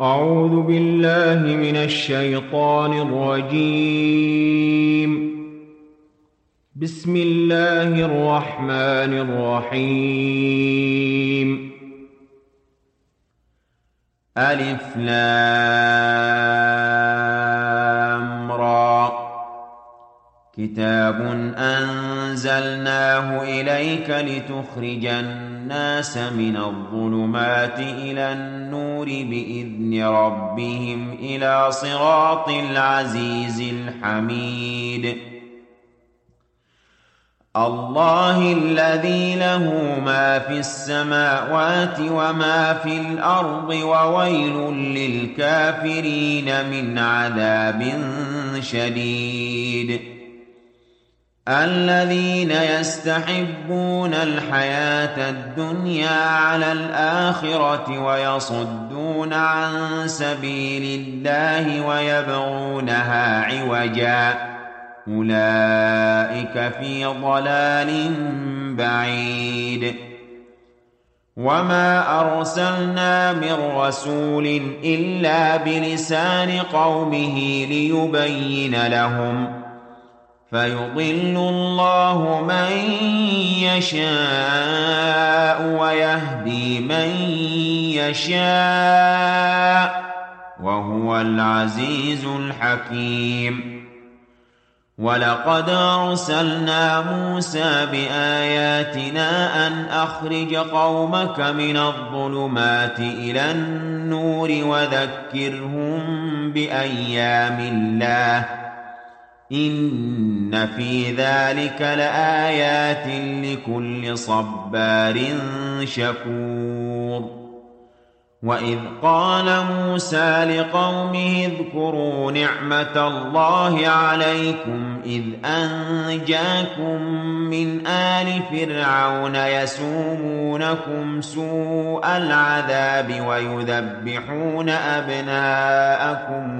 أعوذ بالله من الشيطان الرجيم. بسم الله الرحمن الرحيم. ألف لام را. كتاب أنزلناه إليك لتخرج الناس من الظلمات إلى النور بإذن ربهم إلى صراط العزيز الحميد. الله الذي له ما في السماوات وما في الأرض وويل للكافرين من عذاب شديد. الذين يستحبون الحياة الدنيا على الآخرة ويصدون عن سبيل الله ويبغونها عوجا أولئك في ضلال بعيد. وما أرسلنا من رسول إلا بلسان قومه ليبين لهم فيضل الله من يشاء ويهدي من يشاء وهو العزيز الحكيم. ولقد أرسلنا موسى بآياتنا أن أخرج قومك من الظلمات إلى النور وذكرهم بأيام الله إن في ذلك لآيات لكل صبار شكور. وإذ قال موسى لقومه اذكروا نعمة الله عليكم إذ أنجاكم من آل فرعون يسومونكم سوء العذاب ويذبحون أبناءكم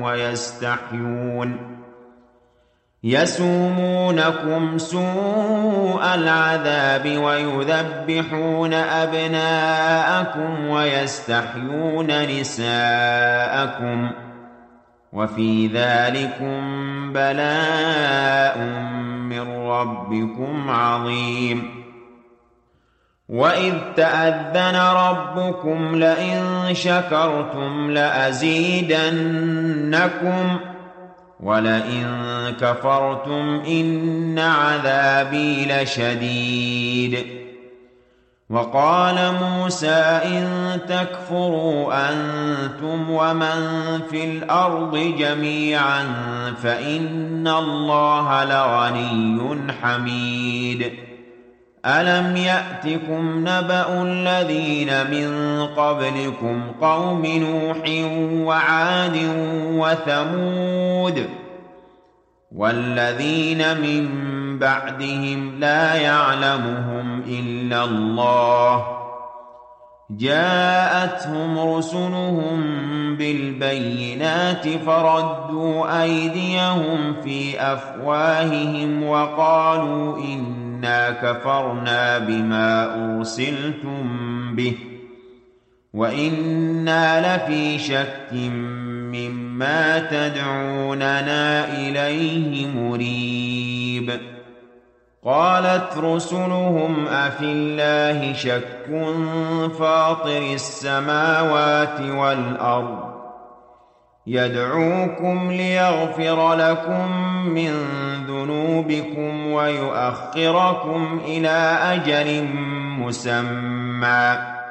ويستحيون نساءكم وفي ذلكم بلاء من ربكم عظيم. وإذ تأذن ربكم لئن شكرتم لأزيدنكم ولئن كفرتم إن عذابي لشديد. وقال موسى إن تكفروا أنتم ومن في الأرض جميعا فإن الله لغني حميد. ألم يأتكم نبأ الذين من قبلكم قوم نوح وعاد وثمود والذين من بعدهم لا يعلمهم إلا الله جاءتهم رسلهم بالبينات فردوا أيديهم في أفواههم وقالوا إنا كفرنا بما أرسلتم به وإنا لفي شك مما تدعوننا إليه مريب. قالت رسلهم أفي الله شك فاطر السماوات والأرض يدعوكم ليغفر لكم من ذنوبكم ويؤخركم إلى أجل مسمى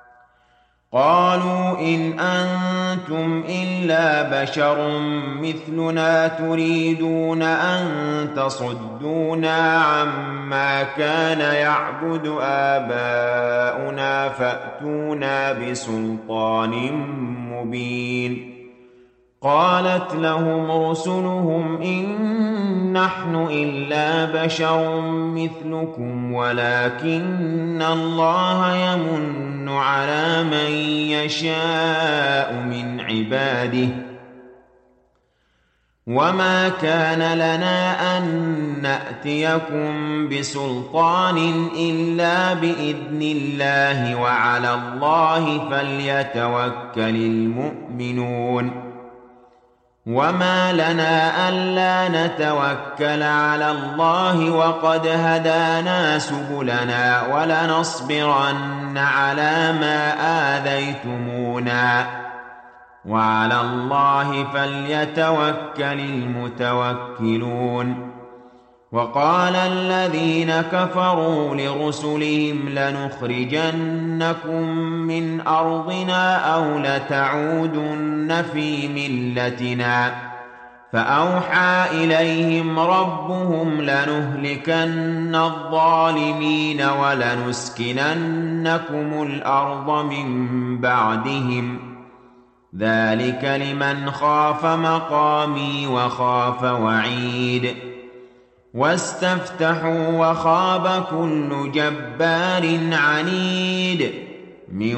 قالوا إن أنتم إلا بشر مثلنا تريدون أن تصدونا عما كان يعبد آباؤنا فأتونا بسلطان مبين. قالت لهم رسلهم إن نحن إلا بشر مثلكم ولكن الله يمن على من يشاء من عباده وما كان لنا أن نأتيكم بسلطان إلا بإذن الله وعلى الله فليتوكل المؤمنون وما لنا ألا نتوكل على الله وقد هدانا سبلنا ولنصبرن على ما آذيتمونا وعلى الله فليتوكل المتوكلون وقال الذين كفروا لرسلهم لنخرجنكم من أرضنا أو لتعودن في ملتنا فأوحى إليهم ربهم لنهلكن الظالمين ولنسكننكم الأرض من بعدهم ذلك لمن خاف مقامي وخاف وعيد واستفتحوا وخاب كل جبار عنيد من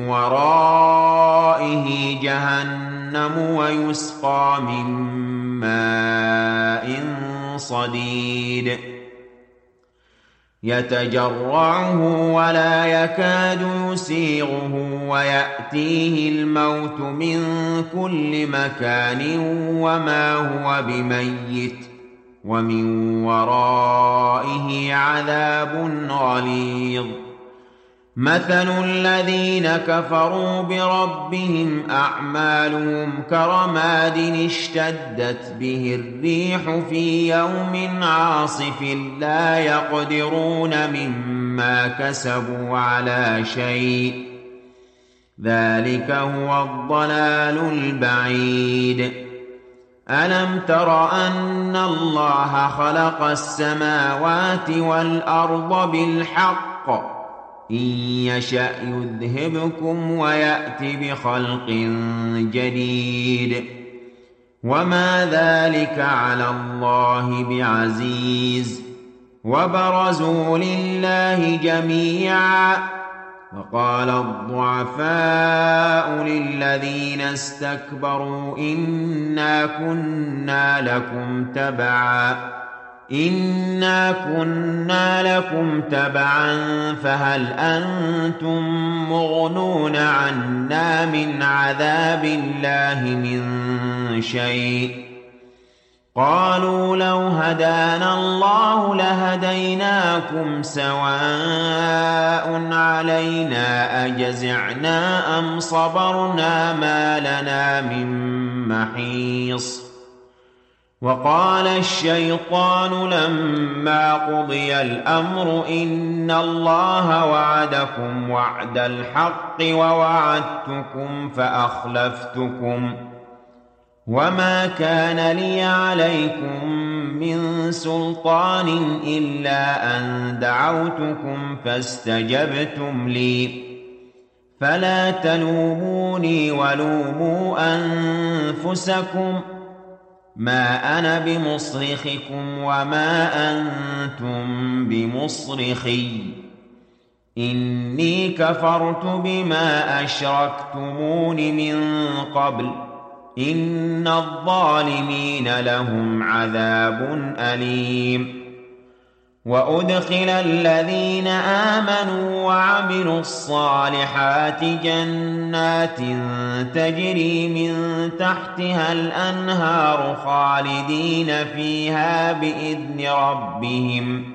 ورائه جهنم ويسقى من ماء صديد يتجرعه ولا يكاد يسيغه ويأتيه الموت من كل مكان وما هو بميت ومن ورائه عذاب غليظ مثل الذين كفروا بربهم أعمالهم كرماد اشتدت به الريح في يوم عاصف لا يقدرون مما كسبوا على شيء ذلك هو الضلال البعيد ألم تر أن الله خلق السماوات والأرض بالحق إن يشأ يذهبكم ويأت بخلق جديد وما ذلك على الله بعزيز وبرزوا لله جميعا وقال الضعفاء للذين استكبروا إنا كنا لكم تبعا فهل أنتم مغنون عنا من عذاب الله من شيء قالوا لو هدانا الله لهديناكم سواء علينا أجزعنا أم صبرنا ما لنا من محيص وقال الشيطان لما قضي الأمر إن الله وعدكم وعد الحق ووعدتكم فأخلفتكم وما كان لي عليكم من سلطان إلا أن دعوتكم فاستجبتم لي فلا تلوموني ولوموا أنفسكم ما أنا بمصرخكم وما أنتم بمصرخي إني كفرت بما أشركتمون من قبل إن الظالمين لهم عذاب أليم وأدخل الذين آمنوا وعملوا الصالحات جنات تجري من تحتها الأنهار خالدين فيها بإذن ربهم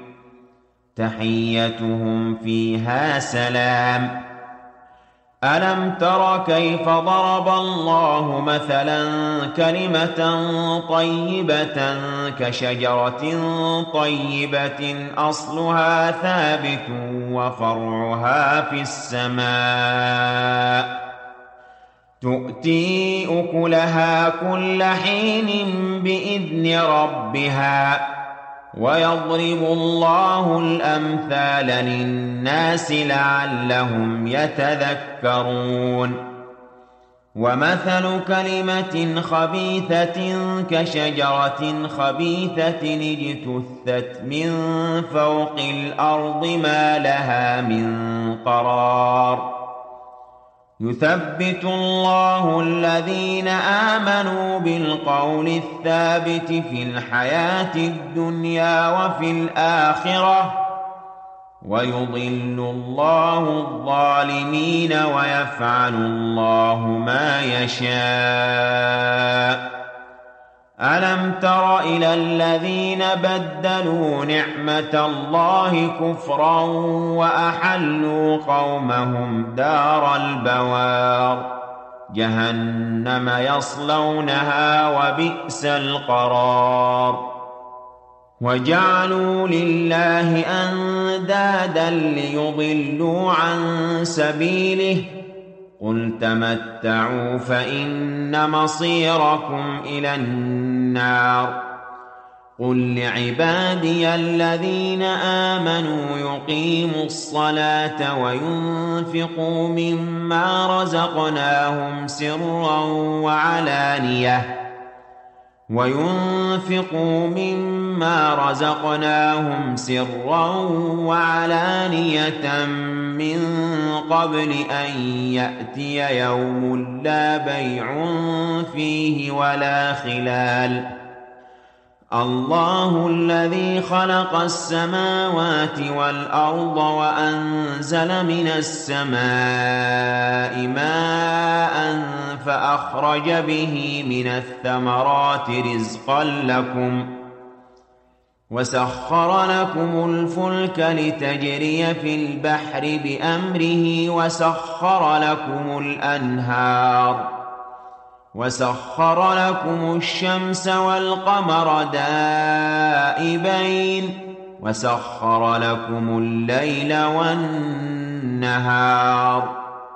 تحيتهم فيها سلام ألم تر كيف ضرب الله مثلا كلمة طيبة كشجرة طيبة أصلها ثابت وفرعها في السماء تؤتي أكلها كل حين بإذن ربها ويضرب الله الأمثال للناس لعلهم يتذكرون ومثل كلمة خبيثة كشجرة خبيثة اجتثت من فوق الأرض ما لها من قرار يثبت الله الذين آمنوا بالقول الثابت في الحياة الدنيا وفي الآخرة ويضل الله الظالمين ويفعل الله ما يشاء. ألم تر إلى الذين بدلوا نعمة الله كفرا وأحلوا قومهم دار البوار جهنم يصلونها وبئس القرار. وجعلوا لله أندادا ليضلوا عن سبيله قل تمتعوا فإن مصيركم إلى النار. قل لعبادي الذين آمنوا يقيموا الصلاة وينفقوا مما رزقناهم سرا وعلانية من قبل أن يأتي يوم لا بيع فيه ولا خلال. الله الذي خلق السماوات والأرض وأنزل من السماء ماء فأخرج به من الثمرات رزقا لكم وسخر لكم الفلك لتجري في البحر بأمره وسخر لكم الأنهار وسخر لكم الشمس والقمر دائبين وسخر لكم الليل والنهار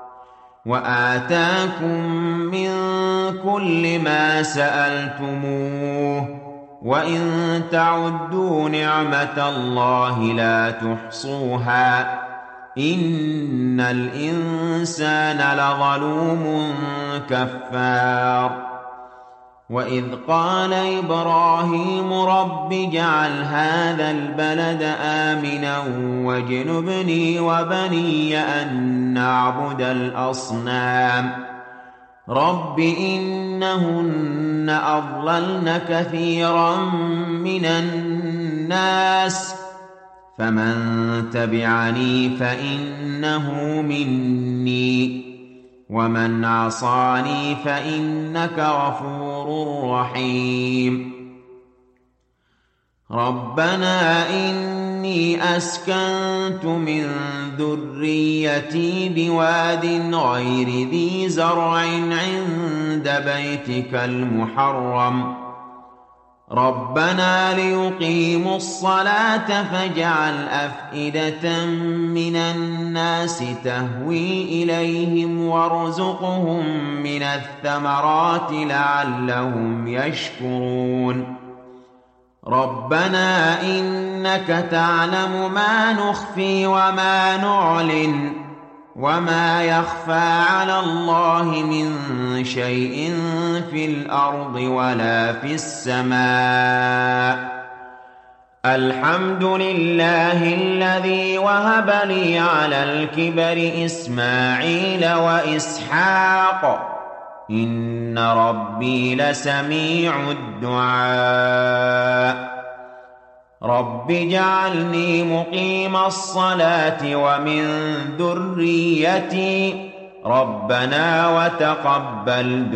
وآتاكم من كل ما سألتموه وإن تعدوا نعمة الله لا تحصوها إن الإنسان لظلوم كفار. وإذ قال إبراهيم رب اجعل هذا البلد آمنا واجنبني وبني أن نعبد الأصنام رب إنهن أضللن كثيرا من الناس فمن تبعني فإنه مني ومن عصاني فإنك غفور رحيم. ربنا إني أسكنت من ذريتي بواد غير ذي زرع عند بيتك المحرم ربنا ليقيموا الصلاة فاجعل أفئدة من الناس تهوي إليهم وارزقهم من الثمرات لعلهم يشكرون. ربنا إنك تعلم ما نخفي وما نعلن وما يخفى على الله من شيء في الأرض ولا في السماء. الحمد لله الذي وهب لي على الكبر إسماعيل وإسحاق إن ربي لسميع الدعاء. رب اجعلني مقيم الصلاة ومن ذريتي ربنا وتقبل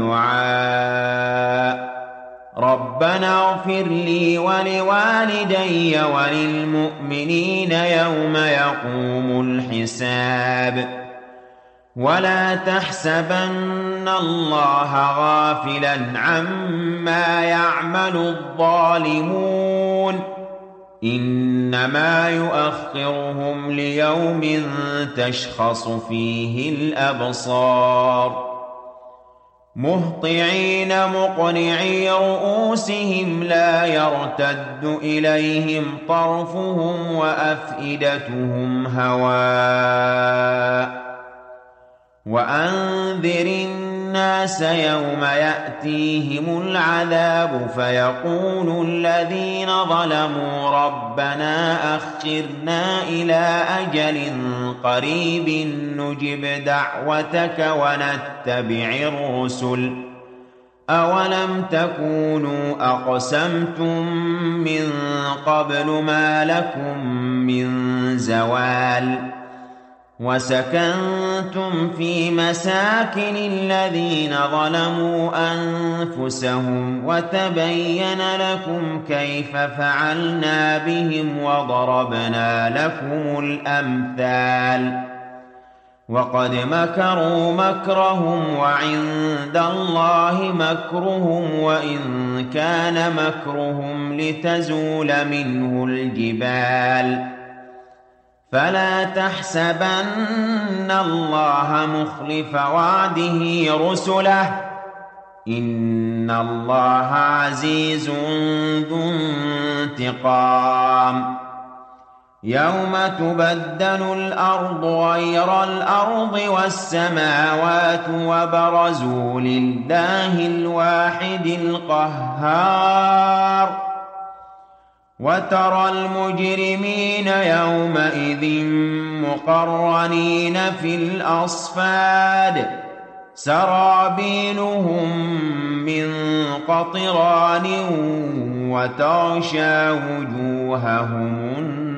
دعاء. ربنا اغفر لي ولوالدي وللمؤمنين يوم يقوم الحساب. ولا تحسبن الله غافلا عما يعمل الظالمون إنما يؤخرهم ليوم تشخص فيه الأبصار مهطعين مقنعي رؤوسهم لا يرتد إليهم طرفهم وأفئدتهم هواء. وأنذر الناس يوم يأتيهم العذاب فيقول الذين ظلموا ربنا أخرنا إلى أجل قريب نجب دعوتك ونتبع الرسل أولم تكونوا أقسمتم من قبل ما لكم من زوال وسكنتم في مساكن الذين ظلموا أنفسهم وتبين لكم كيف فعلنا بهم وضربنا لكم الأمثال وقد مكروا مكرهم وعند الله مكرهم وإن كان مكرهم لتزول منه الجبال فلا تحسبن الله مخلف وعده رسله إن الله عزيز ذو انتقام يوم تبدل الأرض غير الأرض والسماوات وبرزوا لله الواحد القهار وترى المجرمين يومئذ مقرنين في الأصفاد سرابيلهم من قطران وتغشى وجوههم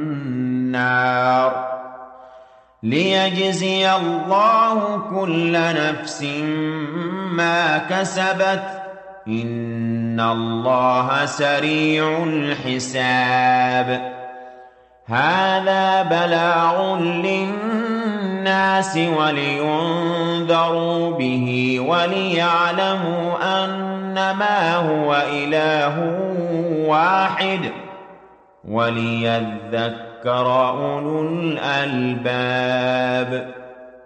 النار ليجزي الله كل نفس ما كسبت إن الله سريع الحساب هذا بلاغ للناس ولينذروا به وليعلموا أنما هو إله واحد وليذكر أولو الألباب